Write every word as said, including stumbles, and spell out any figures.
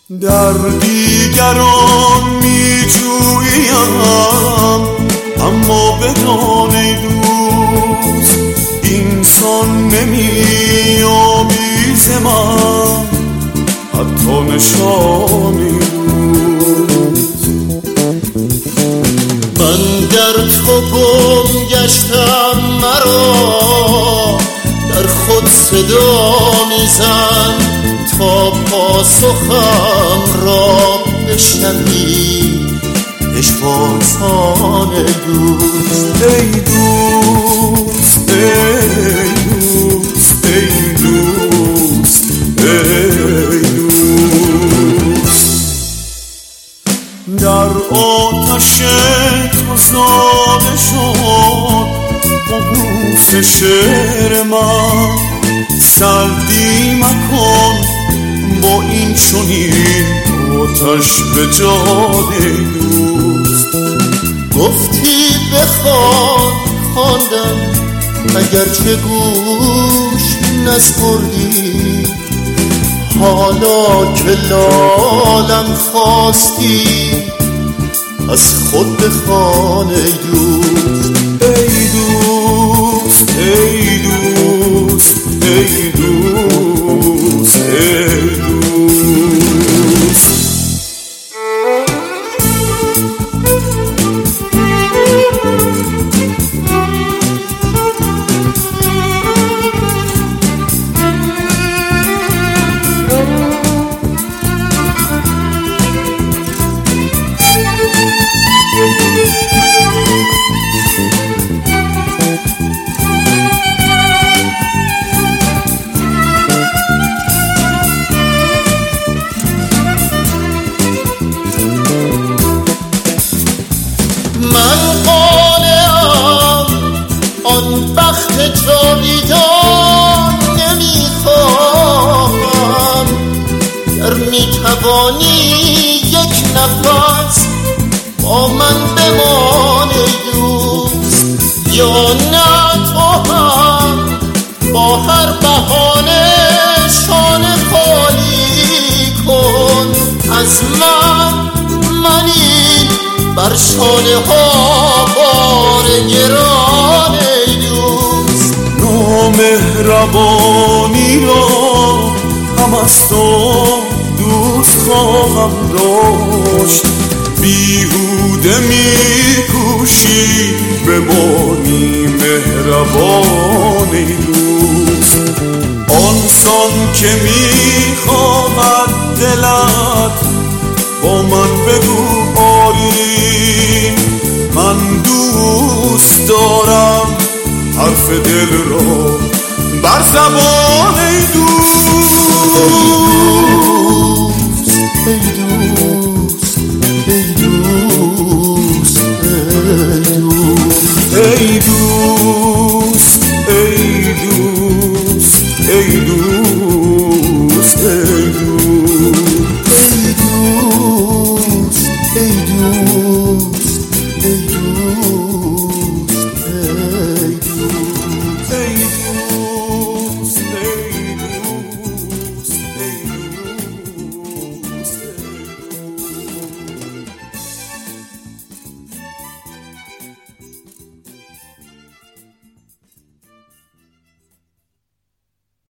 در دیگران می جویم اما بدان ای دوست اینسان نمی یابی ز من حتی نشانی دوست. من در تو گم گشتم مرا در خود صدا میزن تا پاسخم را بشنوی اشپاسان دوست. ای دوست ای دوست ای دوست ای دوست. در آتش تازه شد قبوس شعر من سردی مکن با این چنین آتش به جان دوست. گفتی بخوان خواندم اگرچه گوش نسپردی حالا که لالم خواستی از خود بخوان ای دوست. ای دوست ای دوست ای دوست ای دوست. من قانعم آن بخت جاویدان نمیخواهم گر میتوانی یک نفس با من بمان ای دوست یا نه تو هم با هر بهانه شانه خالی کن از من. منی بر شانه ها بار گران ای دوست. نامهربانی را هم از تو دوست خواهم داشت بیهوده میکوشی بمانی مهربان ای دوست. آنسان که میخواهد دلت با من بگو آری من دوست دارم حرف دل را بر زبان ای دوست.